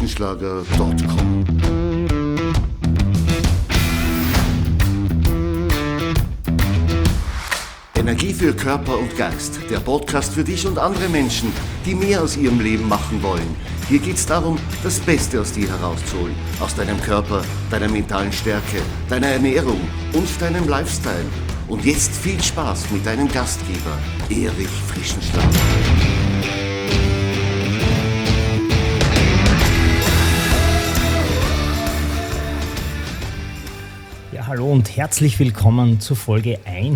www.frischenschlager.com. Energie für Körper und Geist, der Podcast für dich und andere Menschen, die mehr aus ihrem Leben machen wollen. Hier geht es darum, das Beste aus dir herauszuholen, aus deinem Körper, deiner mentalen Stärke, deiner Ernährung und deinem Lifestyle. Und jetzt viel Spaß mit deinem Gastgeber, Erich Frischenschlager. Hallo und herzlich willkommen zur Folge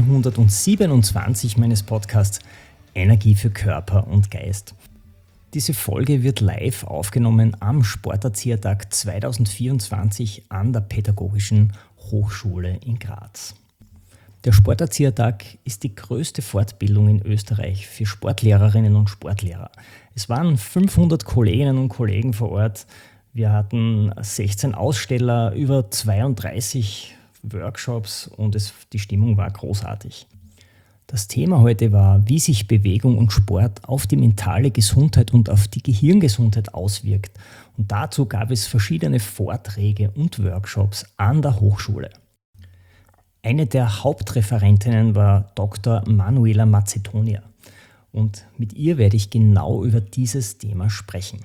127 meines Podcasts Energie für Körper und Geist. Diese Folge wird live aufgenommen am Sporterziehertag 2024 an der Pädagogischen Hochschule in Graz. Der Sporterziehertag ist die größte Fortbildung in Österreich für Sportlehrerinnen und Sportlehrer. Es waren 500 Kolleginnen und Kollegen vor Ort. Wir hatten 16 Aussteller, über 32 Workshops und die Stimmung war großartig. Das Thema heute war, wie sich Bewegung und Sport auf die mentale Gesundheit und auf die Gehirngesundheit auswirkt. Und dazu gab es verschiedene Vorträge und Workshops an der Hochschule. Eine der Hauptreferentinnen war Dr. Manuela Macedonia und mit ihr werde ich genau über dieses Thema sprechen.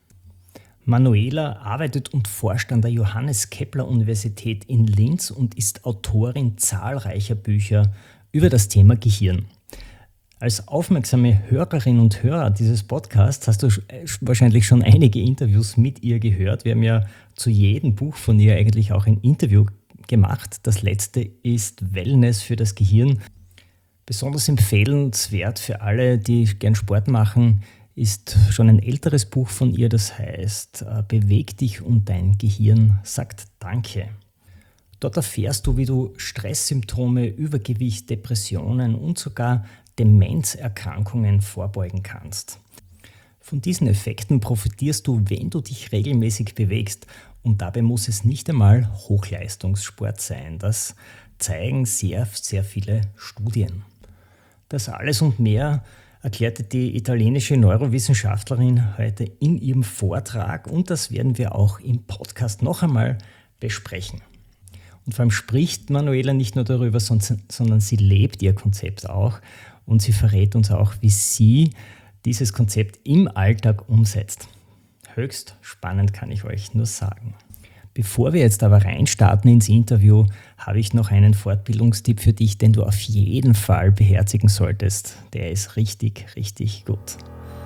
Manuela arbeitet und forscht an der Johannes Kepler Universität in Linz und ist Autorin zahlreicher Bücher über das Thema Gehirn. Als aufmerksame Hörerin und Hörer dieses Podcasts hast du wahrscheinlich schon einige Interviews mit ihr gehört. Wir haben ja zu jedem Buch von ihr eigentlich auch ein Interview gemacht. Das letzte ist Wellness für das Gehirn. Besonders empfehlenswert für alle, die gern Sport machen, ist schon ein älteres Buch von ihr, das heißt Beweg dich und dein Gehirn sagt Danke. Dort erfährst du, wie du Stresssymptome, Übergewicht, Depressionen und sogar Demenzerkrankungen vorbeugen kannst. Von diesen Effekten profitierst du, wenn du dich regelmäßig bewegst, und dabei muss es nicht einmal Hochleistungssport sein. Das zeigen sehr, sehr viele Studien. Das alles und mehr erklärte die italienische Neurowissenschaftlerin heute in ihrem Vortrag und das werden wir auch im Podcast noch einmal besprechen. Und vor allem spricht Manuela nicht nur darüber, sondern sie lebt ihr Konzept auch und sie verrät uns auch, wie sie dieses Konzept im Alltag umsetzt. Höchst spannend, kann ich euch nur sagen. Bevor wir jetzt aber reinstarten ins Interview, habe ich noch einen Fortbildungstipp für dich, den du auf jeden Fall beherzigen solltest. Der ist richtig, richtig gut.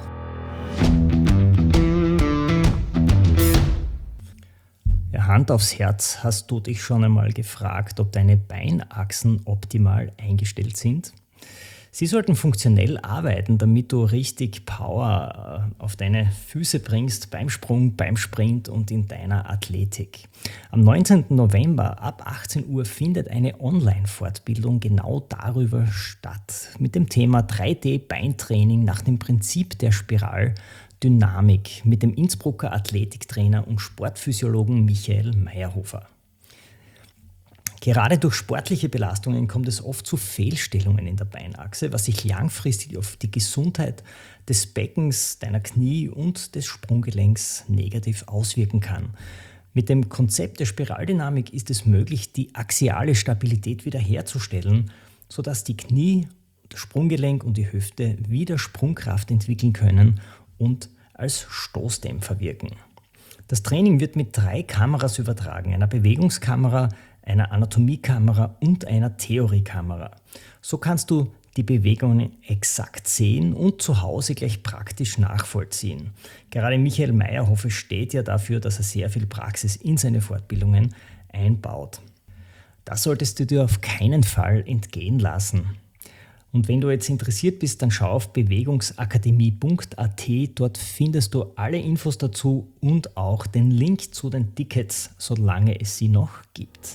Ja, Hand aufs Herz, hast du dich schon einmal gefragt, ob deine Beinachsen optimal eingestellt sind? Sie sollten funktionell arbeiten, damit du richtig Power auf deine Füße bringst beim Sprung, beim Sprint und in deiner Athletik. Am 19. November ab 18 Uhr findet eine Online-Fortbildung genau darüber statt, mit dem Thema 3D-Beintraining nach dem Prinzip der Spiraldynamik mit dem Innsbrucker Athletiktrainer und Sportphysiologen Michael Meyerhofer. Gerade durch sportliche Belastungen kommt es oft zu Fehlstellungen in der Beinachse, was sich langfristig auf die Gesundheit des Beckens, deiner Knie und des Sprunggelenks negativ auswirken kann. Mit dem Konzept der Spiraldynamik ist es möglich, die axiale Stabilität wiederherzustellen, sodass die Knie, das Sprunggelenk und die Hüfte wieder Sprungkraft entwickeln können und als Stoßdämpfer wirken. Das Training wird mit 3 Kameras übertragen, einer Bewegungskamera, einer Anatomiekamera und einer Theoriekamera. So kannst du die Bewegungen exakt sehen und zu Hause gleich praktisch nachvollziehen. Gerade Michael Meyerhofer steht ja dafür, dass er sehr viel Praxis in seine Fortbildungen einbaut. Das solltest du dir auf keinen Fall entgehen lassen. Und wenn du jetzt interessiert bist, dann schau auf bewegungsakademie.at. Dort findest du alle Infos dazu und auch den Link zu den Tickets, solange es sie noch gibt.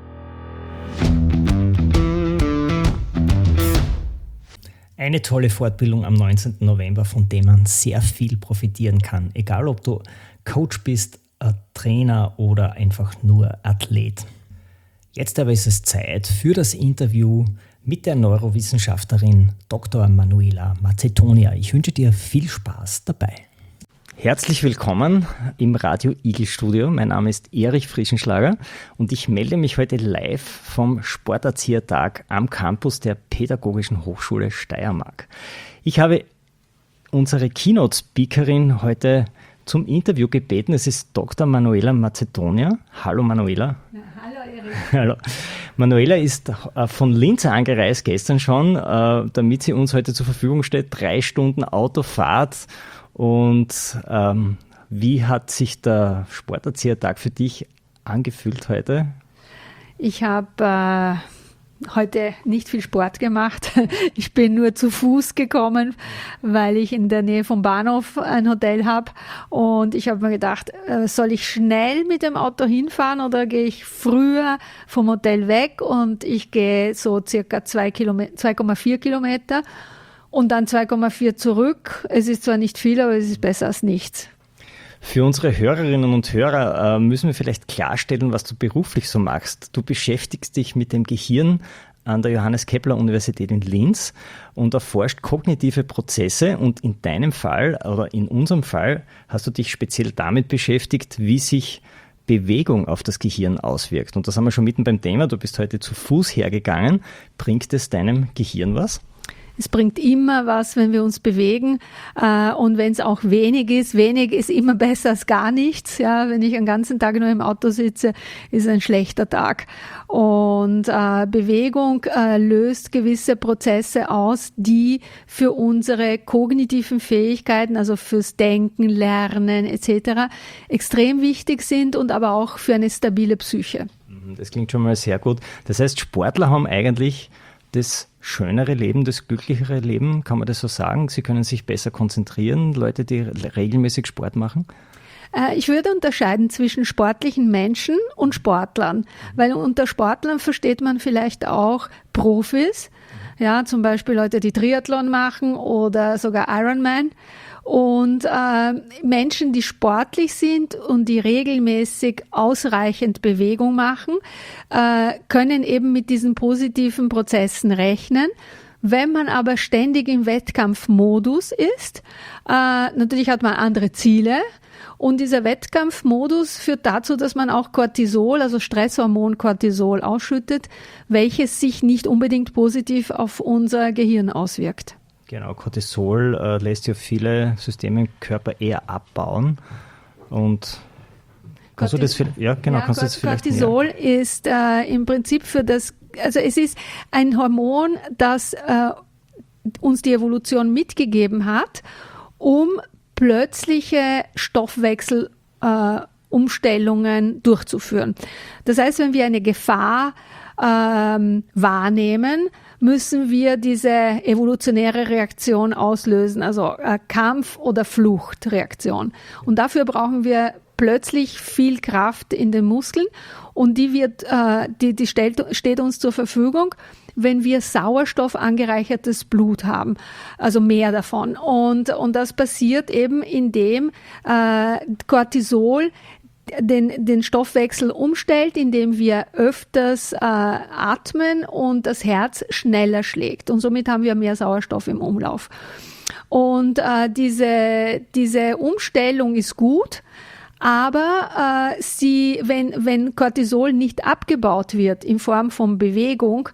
Eine tolle Fortbildung am 19. November, von der man sehr viel profitieren kann. Egal, ob du Coach bist, Trainer oder einfach nur Athlet. Jetzt aber ist es Zeit für das Interview mit der Neurowissenschaftlerin Dr. Manuela Macedonia. Ich wünsche dir viel Spaß dabei. Herzlich willkommen im Radio Igel Studio. Mein Name ist Erich Frischenschlager und ich melde mich heute live vom Sporterziehertag am Campus der Pädagogischen Hochschule Steiermark. Ich habe unsere Keynote-Speakerin heute zum Interview gebeten. Es ist Dr. Manuela Macedonia. Hallo Manuela. Ja, hallo Erich. Hallo. Manuela ist von Linz angereist gestern schon, damit sie uns heute zur Verfügung steht. 3 Stunden Autofahrt. Und wie hat sich der Sporterziehertag für dich angefühlt heute? Ich habe heute nicht viel Sport gemacht. Ich bin nur zu Fuß gekommen, weil ich in der Nähe vom Bahnhof ein Hotel habe. Und ich habe mir gedacht, soll ich schnell mit dem Auto hinfahren oder gehe ich früher vom Hotel weg? Und ich gehe so circa 2,4 Kilometer. Und dann 2,4 zurück. Es ist zwar nicht viel, aber es ist besser als nichts. Für unsere Hörerinnen und Hörer müssen wir vielleicht klarstellen, was du beruflich so machst. Du beschäftigst dich mit dem Gehirn an der Johannes Kepler Universität in Linz und erforscht kognitive Prozesse. Und in deinem Fall oder in unserem Fall hast du dich speziell damit beschäftigt, wie sich Bewegung auf das Gehirn auswirkt. Und das haben wir schon mitten beim Thema. Du bist heute zu Fuß hergegangen. Bringt es deinem Gehirn was? Es bringt immer was, wenn wir uns bewegen, und wenn es auch wenig ist immer besser als gar nichts. Ja, wenn ich den ganzen Tag nur im Auto sitze, ist ein schlechter Tag. Und Bewegung löst gewisse Prozesse aus, die für unsere kognitiven Fähigkeiten, also fürs Denken, Lernen etc. extrem wichtig sind und aber auch für eine stabile Psyche. Das klingt schon mal sehr gut. Das heißt, Sportler haben eigentlich das schönere Leben, das glücklichere Leben, kann man das so sagen? Sie können sich besser konzentrieren, Leute, die regelmäßig Sport machen? Ich würde unterscheiden zwischen sportlichen Menschen und Sportlern, weil unter Sportlern versteht man vielleicht auch Profis, ja, zum Beispiel Leute, die Triathlon machen oder sogar Ironman. Und Menschen, die sportlich sind und die regelmäßig ausreichend Bewegung machen, können eben mit diesen positiven Prozessen rechnen. Wenn man aber ständig im Wettkampfmodus ist, natürlich hat man andere Ziele. Und dieser Wettkampfmodus führt dazu, dass man auch Cortisol, also Stresshormon Cortisol ausschüttet, welches sich nicht unbedingt positiv auf unser Gehirn auswirkt. Genau, Cortisol lässt ja viele Systeme im Körper eher abbauen. Und kannst du das vielleicht, kannst du das vielleicht Cortisol ist im Prinzip also es ist ein Hormon, das uns die Evolution mitgegeben hat, um plötzliche Stoffwechselumstellungen durchzuführen. Das heißt, wenn wir eine Gefahr wahrnehmen, müssen wir diese evolutionäre Reaktion auslösen, also Kampf- oder Fluchtreaktion. Und dafür brauchen wir plötzlich viel Kraft in den Muskeln und die steht uns zur Verfügung, wenn wir Sauerstoff angereichertes Blut haben, also mehr davon. Und das passiert eben, indem Cortisol den Stoffwechsel umstellt, indem wir öfters atmen und das Herz schneller schlägt. Und somit haben wir mehr Sauerstoff im Umlauf. Und diese Umstellung ist gut, aber wenn Cortisol nicht abgebaut wird in Form von Bewegung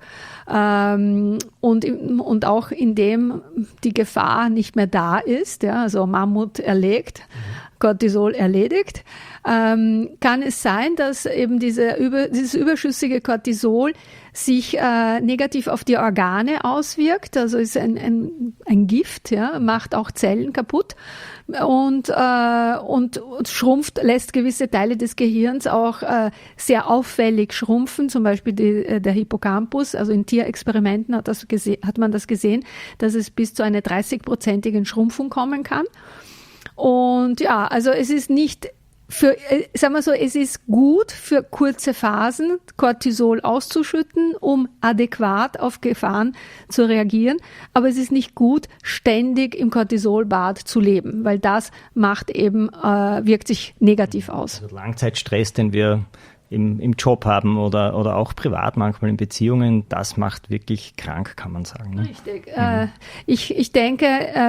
und auch indem die Gefahr nicht mehr da ist, ja, also Mammut erlegt, Cortisol erledigt, kann es sein, dass eben dieses überschüssige Cortisol sich negativ auf die Organe auswirkt, also ist ein Gift, ja, macht auch Zellen kaputt und schrumpft, lässt gewisse Teile des Gehirns auch sehr auffällig schrumpfen, zum Beispiel der Hippocampus, also in Tierexperimenten hat man das gesehen, dass es bis zu einer 30-prozentigen Schrumpfung kommen kann. Und ja, also es ist nicht es ist gut für kurze Phasen Cortisol auszuschütten, um adäquat auf Gefahren zu reagieren. Aber es ist nicht gut, ständig im Cortisolbad zu leben, weil das wirkt sich negativ aus. Also Langzeitstress, den wir im Job haben oder auch privat manchmal in Beziehungen, das macht wirklich krank, kann man sagen. Ne? Richtig. Ich denke,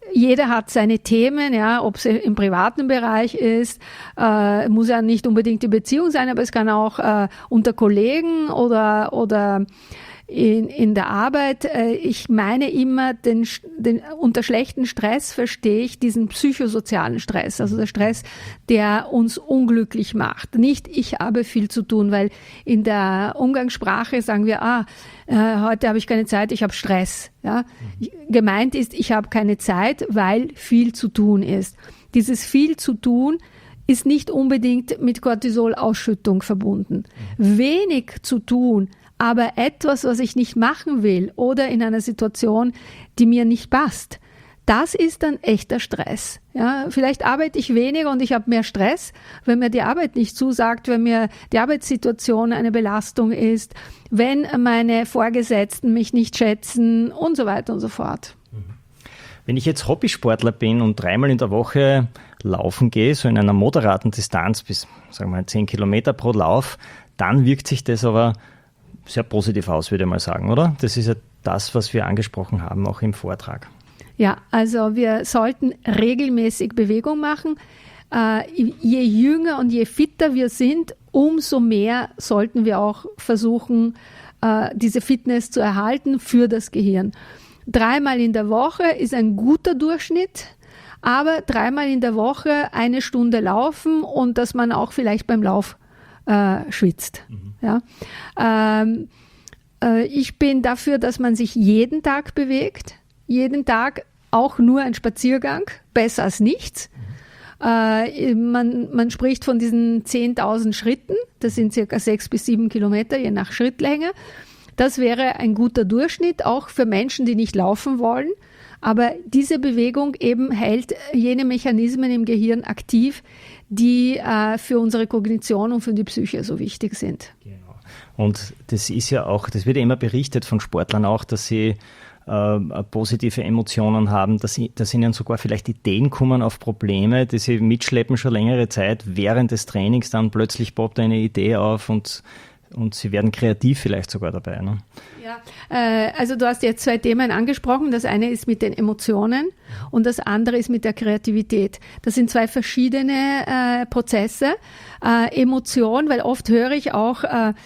jeder hat seine Themen, ja, ob es im privaten Bereich ist, muss ja nicht unbedingt die Beziehung sein, aber es kann auch unter Kollegen oder in der Arbeit. Ich meine immer, unter schlechten Stress verstehe ich diesen psychosozialen Stress, also der Stress, der uns unglücklich macht. Nicht, ich habe viel zu tun, weil in der Umgangssprache sagen wir, heute habe ich keine Zeit, ich habe Stress. Ja? Gemeint ist, ich habe keine Zeit, weil viel zu tun ist. Dieses viel zu tun ist nicht unbedingt mit Cortisolausschüttung verbunden. Wenig zu tun, aber etwas, was ich nicht machen will oder in einer Situation, die mir nicht passt, das ist dann echter Stress. Ja, vielleicht arbeite ich weniger und ich habe mehr Stress, wenn mir die Arbeit nicht zusagt, wenn mir die Arbeitssituation eine Belastung ist, wenn meine Vorgesetzten mich nicht schätzen und so weiter und so fort. Wenn ich jetzt Hobbysportler bin und 3-mal in der Woche laufen gehe, so in einer moderaten Distanz bis, sagen wir mal, 10 Kilometer pro Lauf, dann wirkt sich das aber sehr positiv aus, würde ich mal sagen, oder? Das ist ja das, was wir angesprochen haben, auch im Vortrag. Ja, also wir sollten regelmäßig Bewegung machen. Je jünger und je fitter wir sind, umso mehr sollten wir auch versuchen, diese Fitness zu erhalten für das Gehirn. 3-mal in der Woche ist ein guter Durchschnitt, aber 3-mal in der Woche 1 Stunde laufen und dass man auch vielleicht beim Lauf schwitzt. Ja. Ich bin dafür, dass man sich jeden Tag bewegt. Jeden Tag auch nur ein Spaziergang, besser als nichts. Man spricht von diesen 10.000 Schritten, das sind circa 6 bis 7 Kilometer, je nach Schrittlänge. Das wäre ein guter Durchschnitt, auch für Menschen, die nicht laufen wollen. Aber diese Bewegung eben hält jene Mechanismen im Gehirn aktiv, die für unsere Kognition und für die Psyche so wichtig sind. Genau. Und das ist ja auch, das wird ja immer berichtet von Sportlern auch, dass sie positive Emotionen haben, dass ihnen sogar vielleicht Ideen kommen auf Probleme, die sie mitschleppen schon längere Zeit. Während des Trainings dann plötzlich poppt eine Idee auf und sie werden kreativ vielleicht sogar dabei. Ne? Ja, also du hast jetzt 2 Themen angesprochen. Das eine ist mit den Emotionen und das andere ist mit der Kreativität. Das sind 2 verschiedene Prozesse. Emotion, weil oft höre ich auch,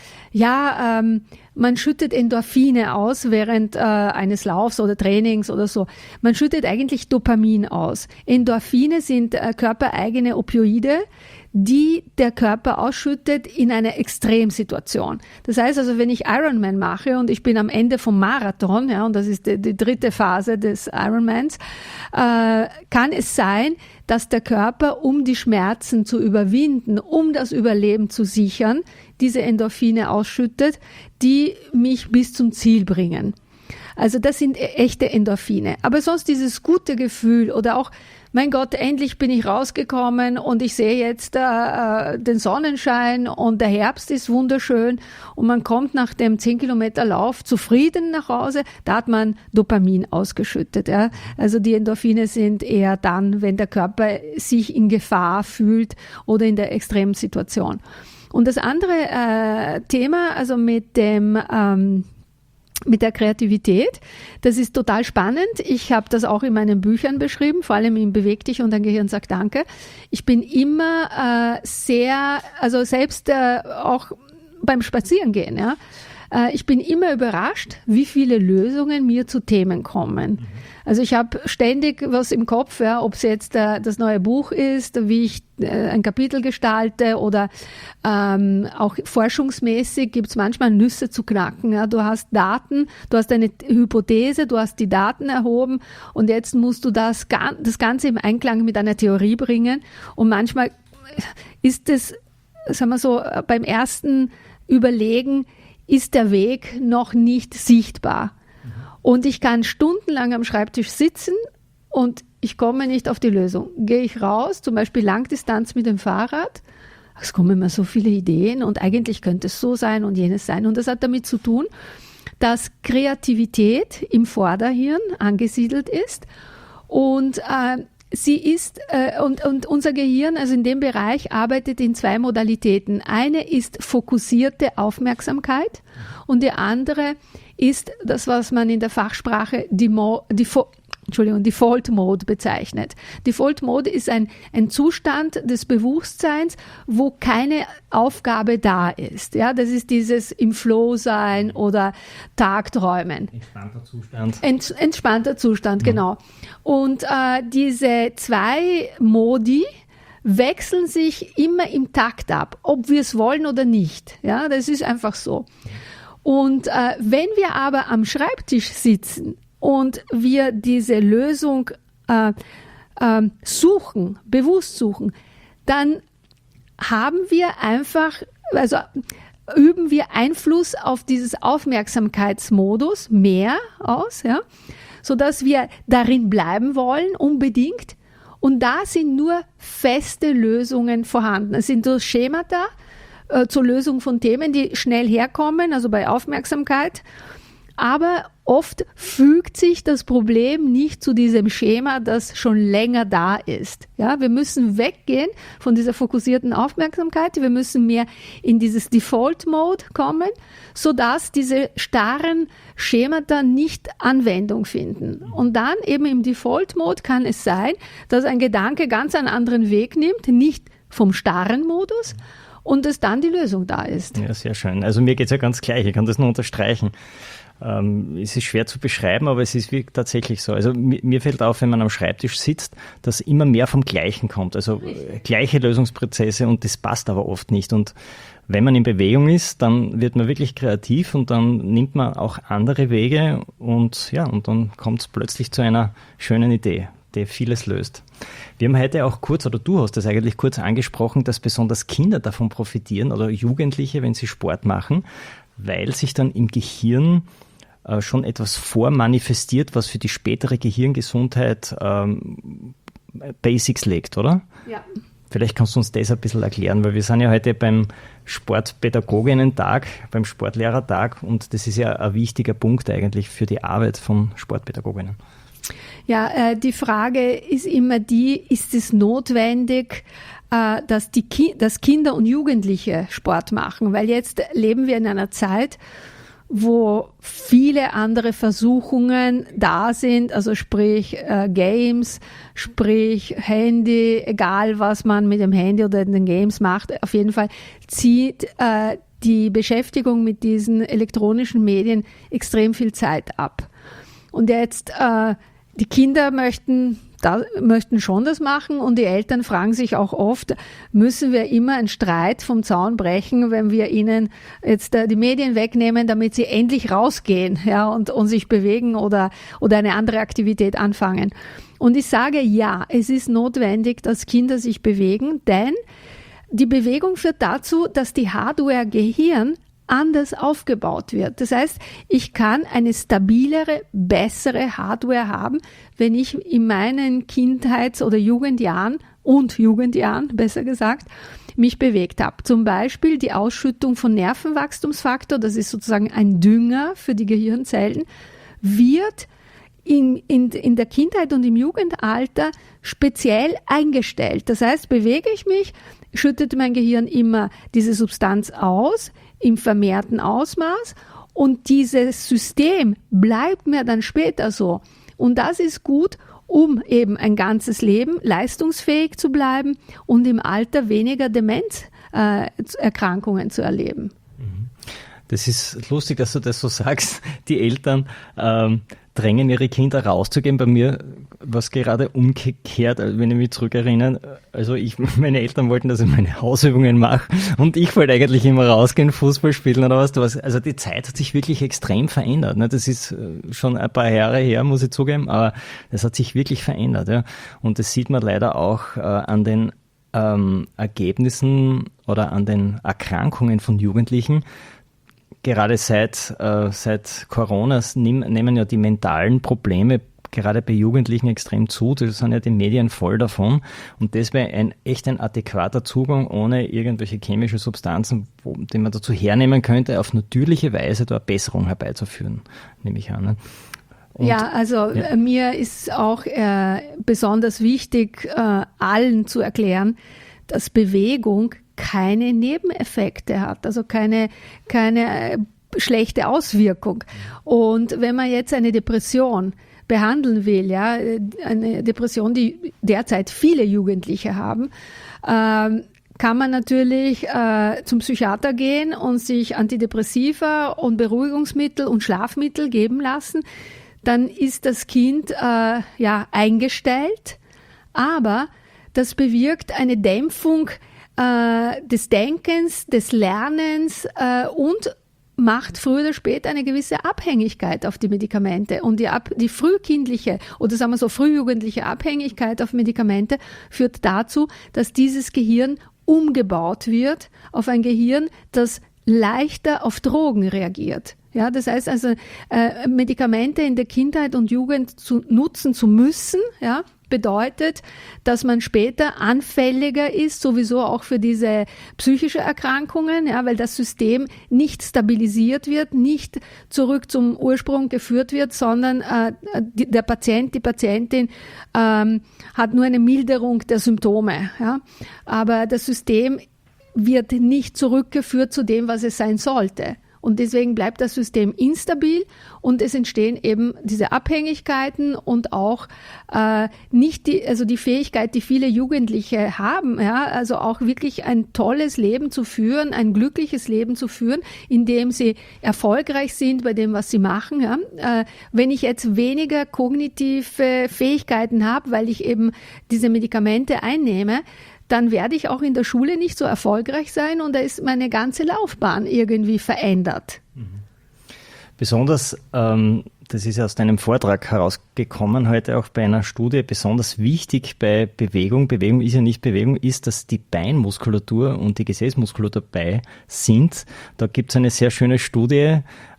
man schüttet Endorphine aus während eines Laufs oder Trainings oder so. Man schüttet eigentlich Dopamin aus. Endorphine sind körpereigene Opioide, die der Körper ausschüttet in einer Extremsituation. Das heißt also, wenn ich Ironman mache und ich bin am Ende vom Marathon, ja, und das ist die 3. Phase des Ironmans, kann es sein, dass der Körper, um die Schmerzen zu überwinden, um das Überleben zu sichern, diese Endorphine ausschüttet, die mich bis zum Ziel bringen. Also das sind echte Endorphine. Aber sonst dieses gute Gefühl oder auch, mein Gott, endlich bin ich rausgekommen und ich sehe jetzt den Sonnenschein und der Herbst ist wunderschön und man kommt nach dem 10 Kilometer Lauf zufrieden nach Hause, da hat man Dopamin ausgeschüttet. Ja? Also die Endorphine sind eher dann, wenn der Körper sich in Gefahr fühlt oder in der extremen Situation. Und das andere Thema, also mit der Kreativität. Das ist total spannend. Ich habe das auch in meinen Büchern beschrieben, vor allem in Beweg dich und dein Gehirn sagt Danke. Ich bin immer selbst auch beim Spazierengehen, ja. Ich bin immer überrascht, wie viele Lösungen mir zu Themen kommen. Also ich habe ständig was im Kopf, ja, ob es jetzt das neue Buch ist, wie ich ein Kapitel gestalte oder auch forschungsmäßig gibt es manchmal Nüsse zu knacken. Ja. Du hast Daten, du hast eine Hypothese, du hast die Daten erhoben und jetzt musst du das Ganze im Einklang mit einer Theorie bringen. Und manchmal ist es, sagen wir so, beim ersten Überlegen ist der Weg noch nicht sichtbar. Und ich kann stundenlang am Schreibtisch sitzen und ich komme nicht auf die Lösung. Gehe ich raus, zum Beispiel Langdistanz mit dem Fahrrad, es kommen mir so viele Ideen und eigentlich könnte es so sein und jenes sein. Und das hat damit zu tun, dass Kreativität im Vorderhirn angesiedelt ist und und unser Gehirn, also in dem Bereich, arbeitet in 2 Modalitäten. Eine ist fokussierte Aufmerksamkeit und die andere ist das, was man in der Fachsprache Default Mode bezeichnet. Default Mode ist ein Zustand des Bewusstseins, wo keine Aufgabe da ist. Ja, das ist dieses im Flow sein oder Tagträumen. Entspannter Zustand. Entspannter Zustand, genau. Und diese zwei Modi wechseln sich immer im Takt ab, ob wir es wollen oder nicht. Ja, das ist einfach so. Und wenn wir aber am Schreibtisch sitzen und wir diese Lösung bewusst suchen, dann üben wir Einfluss auf dieses Aufmerksamkeitsmodus mehr aus, ja, sodass wir darin bleiben wollen, unbedingt. Und da sind nur feste Lösungen vorhanden. Es sind so Schemata zur Lösung von Themen, die schnell herkommen, also bei Aufmerksamkeit. Aber oft fügt sich das Problem nicht zu diesem Schema, das schon länger da ist. Ja, wir müssen weggehen von dieser fokussierten Aufmerksamkeit. Wir müssen mehr in dieses Default-Mode kommen, sodass diese starren Schemata nicht Anwendung finden. Und dann eben im Default-Mode kann es sein, dass ein Gedanke ganz einen anderen Weg nimmt, nicht vom starren Modus, und dass dann die Lösung da ist. Ja, sehr schön. Also mir geht es ja ganz gleich, ich kann das nur unterstreichen. Es ist schwer zu beschreiben, aber es ist tatsächlich so. Also mir fällt auf, wenn man am Schreibtisch sitzt, dass immer mehr vom Gleichen kommt. Also gleiche Lösungsprozesse, und das passt aber oft nicht. Und wenn man in Bewegung ist, dann wird man wirklich kreativ und dann nimmt man auch andere Wege und dann kommt es plötzlich zu einer schönen Idee, die vieles löst. Wir haben heute auch kurz, oder du hast das eigentlich kurz angesprochen, dass besonders Kinder davon profitieren oder Jugendliche, wenn sie Sport machen, weil sich dann im Gehirn schon etwas vormanifestiert, was für die spätere Gehirngesundheit Basics legt, oder? Ja. Vielleicht kannst du uns das ein bisschen erklären, weil wir sind ja heute beim Sportpädagoginnen-Tag, beim Sportlehrertag, und das ist ja ein wichtiger Punkt eigentlich für die Arbeit von Sportpädagoginnen. Ja, die Frage ist immer ist es notwendig, dass Kinder und Jugendliche Sport machen? Weil jetzt leben wir in einer Zeit, wo viele andere Versuchungen da sind, also sprich Games, sprich Handy, egal was man mit dem Handy oder den Games macht, auf jeden Fall zieht die Beschäftigung mit diesen elektronischen Medien extrem viel Zeit ab. Und jetzt die Kinder möchten schon das machen, und die Eltern fragen sich auch oft, müssen wir immer einen Streit vom Zaun brechen, wenn wir ihnen jetzt die Medien wegnehmen, damit sie endlich rausgehen, ja, und sich bewegen oder eine andere Aktivität anfangen. Und ich sage, ja, es ist notwendig, dass Kinder sich bewegen, denn die Bewegung führt dazu, dass die Hardware Gehirn anders aufgebaut wird. Das heißt, ich kann eine stabilere, bessere Hardware haben, wenn ich in meinen Kindheits- oder Jugendjahren besser gesagt, mich bewegt habe. Zum Beispiel die Ausschüttung von Nervenwachstumsfaktor, das ist sozusagen ein Dünger für die Gehirnzellen, wird in der Kindheit und im Jugendalter speziell eingestellt. Das heißt, bewege ich mich, schüttet mein Gehirn immer diese Substanz aus, im vermehrten Ausmaß, und dieses System bleibt mir dann später so. Und das ist gut, um eben ein ganzes Leben leistungsfähig zu bleiben und im Alter weniger Demenzerkrankungen zu erleben. Das ist lustig, dass du das so sagst. Die Eltern drängen ihre Kinder rauszugehen. Bei mir war es gerade umgekehrt, wenn ich mich zurückerinnere. Also meine Eltern wollten, dass ich meine Hausübungen mache, und ich wollte eigentlich immer rausgehen, Fußball spielen oder was. Also die Zeit hat sich wirklich extrem verändert. Das ist schon ein paar Jahre her, muss ich zugeben, aber das hat sich wirklich verändert. Ja. Und das sieht man leider auch an den Ergebnissen oder an den Erkrankungen von Jugendlichen. Gerade seit Corona nehmen ja die mentalen Probleme gerade bei Jugendlichen extrem zu. Da sind ja die Medien voll davon. Und das wäre echt ein adäquater Zugang, ohne irgendwelche chemische Substanzen, die man dazu hernehmen könnte, auf natürliche Weise da eine Besserung herbeizuführen, nehme ich an. Mir ist auch besonders wichtig, allen zu erklären, dass Bewegung keine Nebeneffekte hat, also keine schlechte Auswirkung. Und wenn man jetzt eine Depression behandeln will, ja, eine Depression, die derzeit viele Jugendliche haben, kann man natürlich zum Psychiater gehen und sich Antidepressiva und Beruhigungsmittel und Schlafmittel geben lassen. Dann ist das Kind eingestellt, aber das bewirkt eine Dämpfung des Denkens, des Lernens und macht früher oder später eine gewisse Abhängigkeit auf die Medikamente. Und die frühkindliche oder sagen wir so frühjugendliche Abhängigkeit auf Medikamente führt dazu, dass dieses Gehirn umgebaut wird auf ein Gehirn, das leichter auf Drogen reagiert. Ja, das heißt also, Medikamente in der Kindheit und Jugend nutzen zu müssen, ja, bedeutet, dass man später anfälliger ist, sowieso auch für diese psychische Erkrankungen, ja, weil das System nicht stabilisiert wird, nicht zurück zum Ursprung geführt wird, sondern der Patient, die Patientin hat nur eine Milderung der Symptome. Ja. Aber das System wird nicht zurückgeführt zu dem, was es sein sollte. Und deswegen bleibt das System instabil und es entstehen eben diese Abhängigkeiten und auch nicht die Fähigkeit, die viele Jugendliche haben, ja, also auch wirklich ein tolles Leben zu führen, ein glückliches Leben zu führen, in dem sie erfolgreich sind bei dem, was sie machen. Ja. Wenn ich jetzt weniger kognitive Fähigkeiten habe, weil ich eben diese Medikamente einnehme, dann werde ich auch in der Schule nicht so erfolgreich sein und da ist meine ganze Laufbahn irgendwie verändert. Besonders, das ist aus deinem Vortrag herausgekommen, heute auch bei einer Studie, besonders wichtig bei Bewegung ist ja nicht Bewegung, ist, dass die Beinmuskulatur und die Gesäßmuskulatur dabei sind. Da gibt es eine sehr schöne Studie,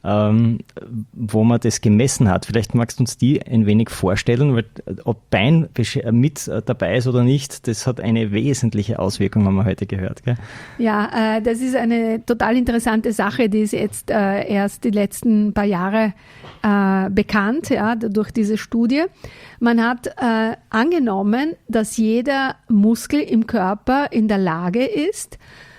wo man das gemessen hat. Vielleicht magst du uns die ein wenig vorstellen, weil ob Bein mit dabei ist oder nicht, das hat eine wesentliche Auswirkung, haben wir heute gehört. Gell? Ja, das ist eine total interessante Sache, die ist jetzt erst die letzten paar Jahre bekannt, ja, durch diese Studie. Man hat angenommen, dass jeder Muskel im Körper in der Lage ist,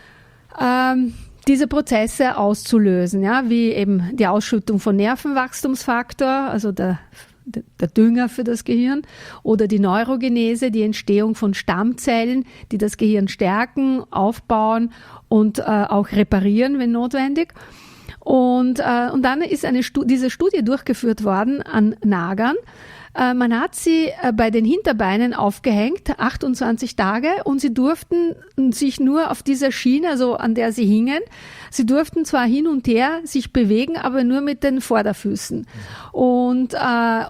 diese Prozesse auszulösen, ja, wie eben die Ausschüttung von Nervenwachstumsfaktor, also der Dünger für das Gehirn, oder die Neurogenese, die Entstehung von Stammzellen, die das Gehirn stärken, aufbauen und auch reparieren, wenn notwendig. Und dann ist diese Studie durchgeführt worden an Nagern. Man hat sie bei den Hinterbeinen aufgehängt, 28 Tage, und sie durften sich nur auf dieser Schiene, also an der sie hingen, sie durften zwar hin und her sich bewegen, aber nur mit den Vorderfüßen. Und sie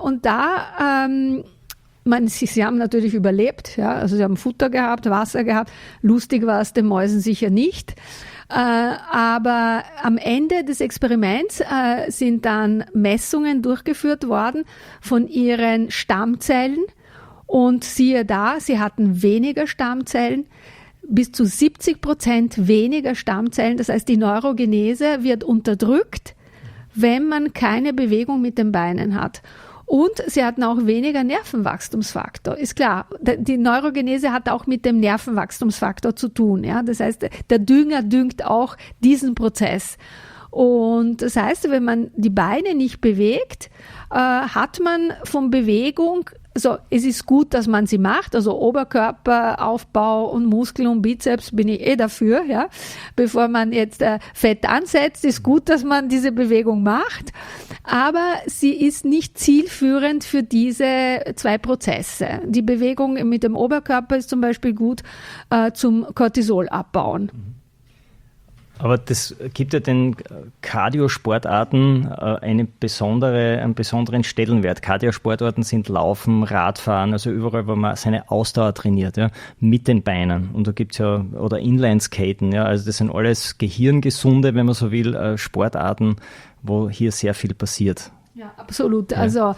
haben natürlich überlebt, ja, also sie haben Futter gehabt, Wasser gehabt, lustig war es den Mäusen sicher nicht. Aber am Ende des Experiments sind dann Messungen durchgeführt worden von ihren Stammzellen und siehe da, sie hatten weniger Stammzellen, bis zu 70% weniger Stammzellen. Das heißt, die Neurogenese wird unterdrückt, wenn man keine Bewegung mit den Beinen hat. Und sie hatten auch weniger Nervenwachstumsfaktor. Ist klar, die Neurogenese hat auch mit dem Nervenwachstumsfaktor zu tun. Ja? Das heißt, der Dünger düngt auch diesen Prozess. Und das heißt, wenn man die Beine nicht bewegt, hat man von Bewegung, also es ist gut, dass man sie macht, also Oberkörperaufbau und Muskeln und Bizeps bin ich dafür, ja. Bevor man jetzt Fett ansetzt, ist gut, dass man diese Bewegung macht, aber sie ist nicht zielführend für diese zwei Prozesse. Die Bewegung mit dem Oberkörper ist zum Beispiel gut zum Cortisol abbauen. Aber das gibt ja den Cardio-Sportarten einen besonderen Stellenwert. Cardio-Sportarten sind Laufen, Radfahren, also überall, wo man seine Ausdauer trainiert, ja, mit den Beinen. Und da gibt's ja, oder Inline-Skaten, ja, also das sind alles gehirngesunde, wenn man so will, Sportarten, wo hier sehr viel passiert. Ja, absolut. Ja. Also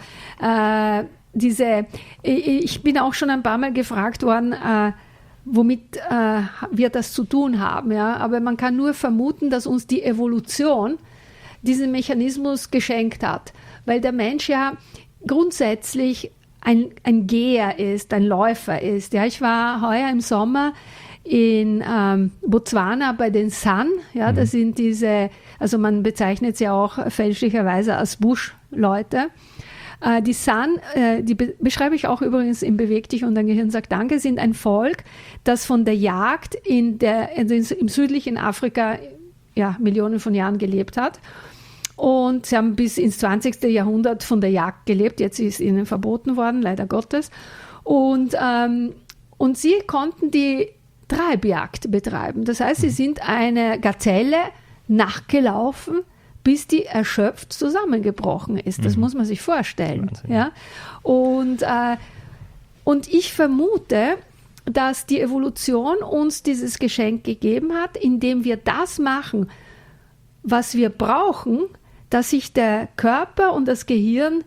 ich bin auch schon ein paar Mal gefragt worden, womit wir das zu tun haben. Ja? Aber man kann nur vermuten, dass uns die Evolution diesen Mechanismus geschenkt hat, weil der Mensch ja grundsätzlich ein Geher ist, ein Läufer ist. Ja? Ich war heuer im Sommer in Botswana bei den San. Ja? Das sind diese, also man bezeichnet sie auch fälschlicherweise als Buschleute. Die San, die beschreibe ich auch übrigens in Beweg dich und dein Gehirn sagt Danke, sind ein Volk, das von der Jagd im südlichen Afrika Millionen von Jahren gelebt hat. Und sie haben bis ins 20. Jahrhundert von der Jagd gelebt. Jetzt ist ihnen verboten worden, leider Gottes. Und sie konnten die Treibjagd betreiben. Das heißt, sie sind eine Gazelle nachgelaufen, bis die erschöpft zusammengebrochen ist. Das muss man sich vorstellen. Ja? Und ich vermute, dass die Evolution uns dieses Geschenk gegeben hat, indem wir das machen, was wir brauchen, dass sich der Körper und das Gehirn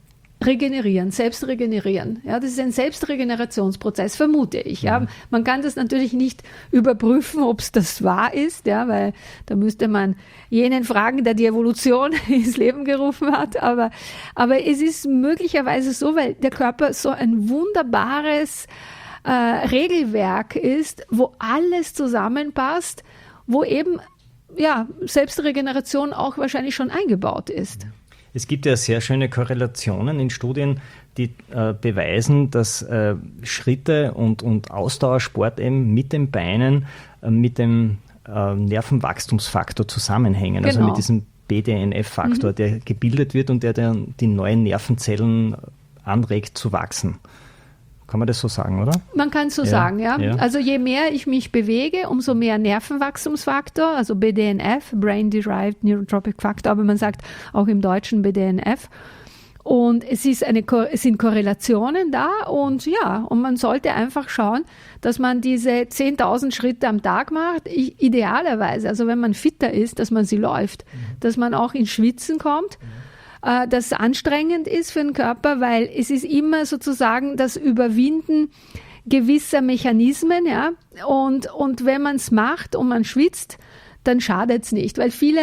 selbst regenerieren. Ja, das ist ein Selbstregenerationsprozess, vermute ich. Ja. Man kann das natürlich nicht überprüfen, ob es das wahr ist, ja, weil da müsste man jenen fragen, der die Evolution ins Leben gerufen hat. Aber es ist möglicherweise so, weil der Körper so ein wunderbares Regelwerk ist, wo alles zusammenpasst, wo eben Selbstregeneration auch wahrscheinlich schon eingebaut ist. Es gibt ja sehr schöne Korrelationen in Studien, die beweisen, dass Schritte und Ausdauersport eben mit den Beinen, mit dem Nervenwachstumsfaktor zusammenhängen. Genau. Also mit diesem BDNF-Faktor, der gebildet wird und der dann die neuen Nervenzellen anregt zu wachsen. Kann man das so sagen, oder? Man kann es so sagen, ja. Also je mehr ich mich bewege, umso mehr Nervenwachstumsfaktor, also BDNF, Brain Derived Neurotrophic Factor, aber man sagt auch im Deutschen BDNF. Und es sind Korrelationen da und man sollte einfach schauen, dass man diese 10.000 Schritte am Tag macht, idealerweise, also wenn man fitter ist, dass man sie läuft, dass man auch ins Schwitzen kommt. Das anstrengend ist für den Körper, weil es ist immer sozusagen das Überwinden gewisser Mechanismen, ja. Und wenn man es macht und man schwitzt, dann schadet es nicht, weil viele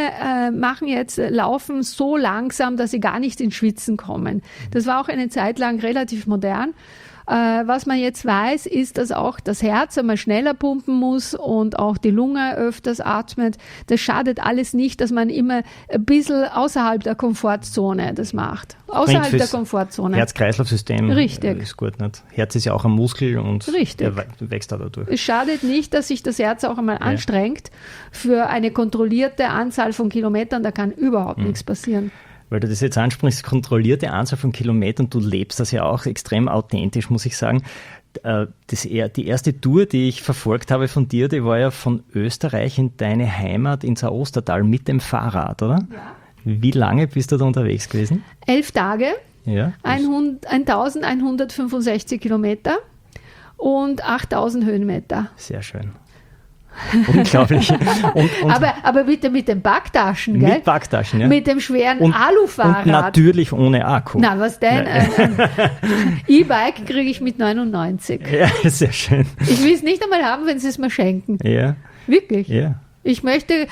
laufen so langsam, dass sie gar nicht ins Schwitzen kommen. Das war auch eine Zeit lang relativ modern. Was man jetzt weiß, ist, dass auch das Herz einmal schneller pumpen muss und auch die Lunge öfters atmet. Das schadet alles nicht, dass man immer ein bisschen außerhalb der Komfortzone das macht. Außerhalb der Komfortzone. Herz-Kreislauf-System Richtig. Ist gut. Nicht? Herz ist ja auch ein Muskel und Richtig. der wächst da dadurch. Es schadet nicht, dass sich das Herz auch einmal anstrengt für eine kontrollierte Anzahl von Kilometern. Da kann überhaupt nichts passieren. Weil du das jetzt ansprichst, kontrollierte Anzahl von Kilometern, du lebst das ja auch extrem authentisch, muss ich sagen. Die erste Tour, die ich verfolgt habe von dir, die war ja von Österreich in deine Heimat ins Ostertal mit dem Fahrrad, oder? Ja. Wie lange bist du da unterwegs gewesen? 11 Tage, ja, 1165 Kilometer und 8000 Höhenmeter. Sehr schön. Unglaublich. Aber bitte mit den Backtaschen, gell? Mit Backtaschen, ja. Mit dem schweren Alufahrrad. Und natürlich ohne Akku. Na, was denn? E-Bike kriege ich mit 99. Ja, sehr schön. Ich will es nicht einmal haben, wenn sie es mir schenken. Ja. Wirklich. Ja. Ich möchte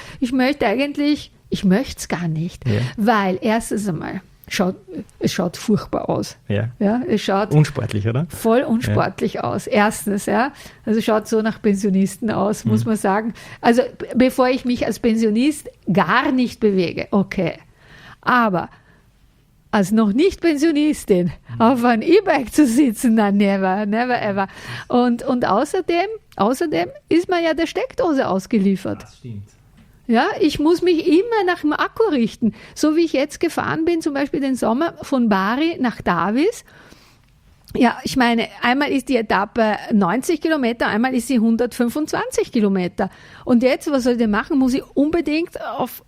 es gar nicht, weil erstens einmal, es schaut furchtbar aus. Ja. Ja, es schaut unsportlich, oder? Voll unsportlich aus. Erstens, also schaut so nach Pensionisten aus, muss man sagen. Also bevor ich mich als Pensionist gar nicht bewege, okay. Aber als noch nicht Pensionistin auf einem E-Bike zu sitzen, na never, never ever. Und außerdem ist man ja der Steckdose ausgeliefert. Das stimmt. Ja, ich muss mich immer nach dem Akku richten. So wie ich jetzt gefahren bin, zum Beispiel den Sommer von Bari nach Davis. Ja, ich meine, einmal ist die Etappe 90 Kilometer, einmal ist sie 125 Kilometer. Und jetzt, was soll ich denn machen? Muss ich unbedingt auf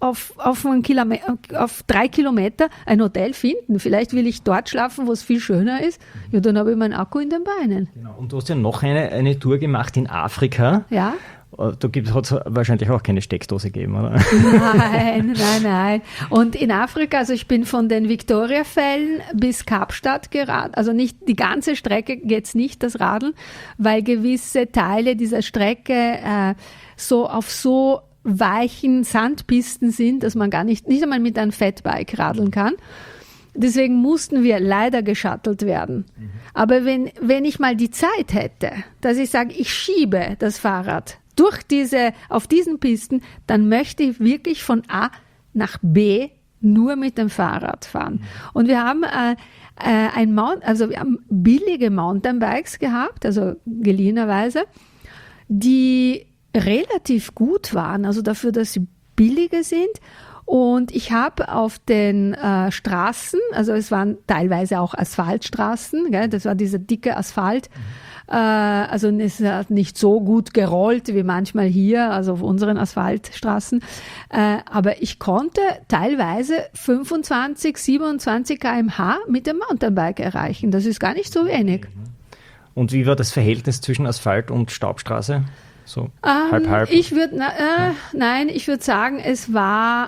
3 Kilometer ein Hotel finden. Vielleicht will ich dort schlafen, wo es viel schöner ist. Ja, dann habe ich meinen Akku in den Beinen. Genau. Und du hast ja noch eine Tour gemacht in Afrika. Ja. Da hat es wahrscheinlich auch keine Steckdose gegeben, oder? Nein. Und in Afrika, also ich bin von den Victoriafällen bis Kapstadt geradelt, also nicht die ganze Strecke geht's nicht, das Radeln, weil gewisse Teile dieser Strecke so auf so weichen Sandpisten sind, dass man nicht einmal mit einem Fatbike radeln kann. Deswegen mussten wir leider geshuttelt werden. Aber wenn ich mal die Zeit hätte, dass ich sage, ich schiebe das Fahrrad auf diesen Pisten, dann möchte ich wirklich von A nach B nur mit dem Fahrrad fahren. Und wir haben wir haben billige Mountainbikes gehabt, also geliehenerweise, die relativ gut waren, also dafür, dass sie billiger sind. Und ich habe auf den Straßen, also es waren teilweise auch Asphaltstraßen, gell, das war dieser dicke Asphalt, also es hat nicht so gut gerollt wie manchmal hier, also auf unseren Asphaltstraßen, aber ich konnte teilweise 25, 27 km/h mit dem Mountainbike erreichen. Das ist gar nicht so wenig. Und wie war das Verhältnis zwischen Asphalt und Staubstraße? So halb-halb? Ich würde sagen, es war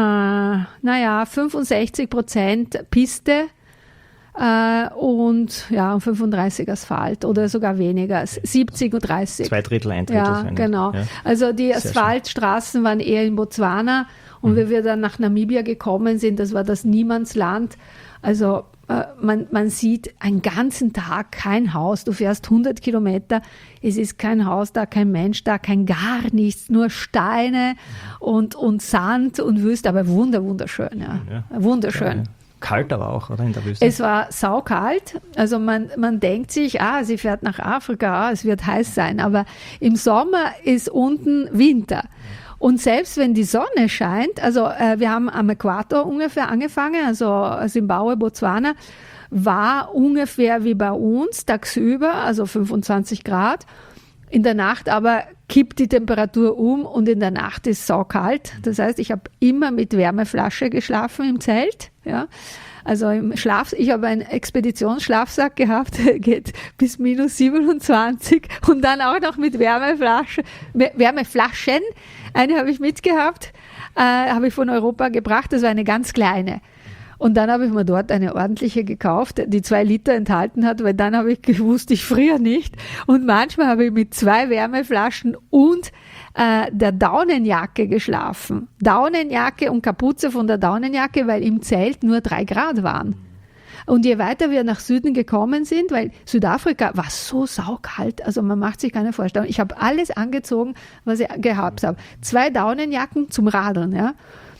65% Piste und 35 Asphalt oder sogar weniger, 70 und 30. 2/3, 1/3. Ja, genau. Ja. Also die Asphaltstraßen waren eher in Botswana und wie wir dann nach Namibia gekommen sind, das war das Niemandsland. Also man sieht einen ganzen Tag kein Haus. Du fährst 100 Kilometer, es ist kein Haus da, kein Mensch da, gar nichts, nur Steine und Sand und Wüste, aber wunderschön. Ja. Wunderschön. Ja. Kalt aber auch, oder, in der Wüste? Es war saukalt. Also man denkt sich, sie fährt nach Afrika, es wird heiß sein. Aber im Sommer ist unten Winter. Und selbst wenn die Sonne scheint, also wir haben am Äquator ungefähr angefangen, also Zimbabwe, Botswana, war ungefähr wie bei uns tagsüber, also 25 Grad. In der Nacht aber kippt die Temperatur um und in der Nacht ist saukalt. Das heißt, ich habe immer mit Wärmeflasche geschlafen im Zelt. Ja. Also ich habe einen Expeditionsschlafsack gehabt, geht bis minus 27 und dann auch noch mit Wärmeflaschen. Eine habe ich mitgehabt, habe ich von Europa gebracht, das war eine ganz kleine. Und dann habe ich mir dort eine ordentliche gekauft, die 2 Liter enthalten hat, weil dann habe ich gewusst, ich friere nicht. Und manchmal habe ich mit 2 Wärmeflaschen und der Daunenjacke geschlafen. Daunenjacke und Kapuze von der Daunenjacke, weil im Zelt nur 3 Grad waren. Und je weiter wir nach Süden gekommen sind, weil Südafrika war so saukalt, also man macht sich keine Vorstellung. Ich habe alles angezogen, was ich gehabt habe. 2 Daunenjacken zum Radeln, ja.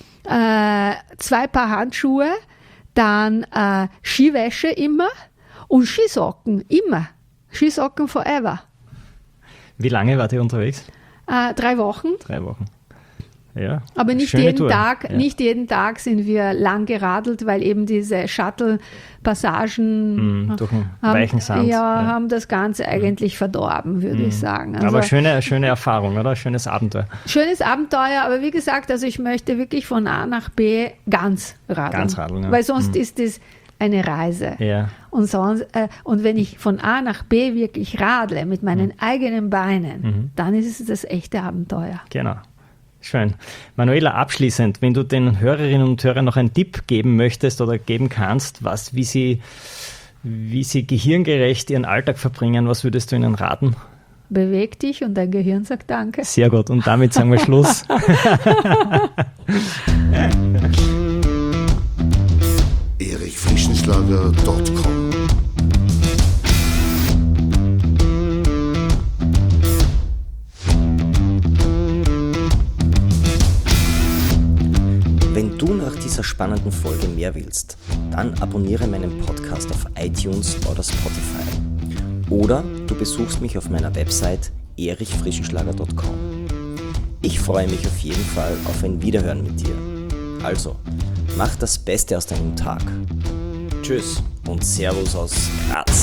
2 Paar Handschuhe, dann Skiwäsche immer und Skisocken immer. Skisocken forever. Wie lange wart ihr unterwegs? 3 Wochen. 3 Wochen. Ja. Aber nicht jeden Tag sind wir lang geradelt, weil eben diese Shuttle-Passagen durch den weichen Sand. Haben das Ganze eigentlich verdorben, würde ich sagen. Also, aber schöne Erfahrung, oder? Schönes Abenteuer. Schönes Abenteuer, aber wie gesagt, also ich möchte wirklich von A nach B ganz radeln. Ganz radeln, ja. Weil sonst ist es eine Reise. Ja. Und wenn ich von A nach B wirklich radle mit meinen eigenen Beinen, dann ist es das echte Abenteuer. Genau. Schön. Manuela, abschließend, wenn du den Hörerinnen und Hörern noch einen Tipp geben möchtest oder geben kannst, wie sie gehirngerecht ihren Alltag verbringen, was würdest du ihnen raten? Beweg dich und dein Gehirn sagt Danke. Sehr gut. Und damit sagen wir Schluss. erichfrischenschlager.com Wenn du nach dieser spannenden Folge mehr willst, dann abonniere meinen Podcast auf iTunes oder Spotify. Oder du besuchst mich auf meiner Website erichfrischenschlager.com. Ich freue mich auf jeden Fall auf ein Wiederhören mit dir. Also, mach das Beste aus deinem Tag. Tschüss und Servus aus Graz.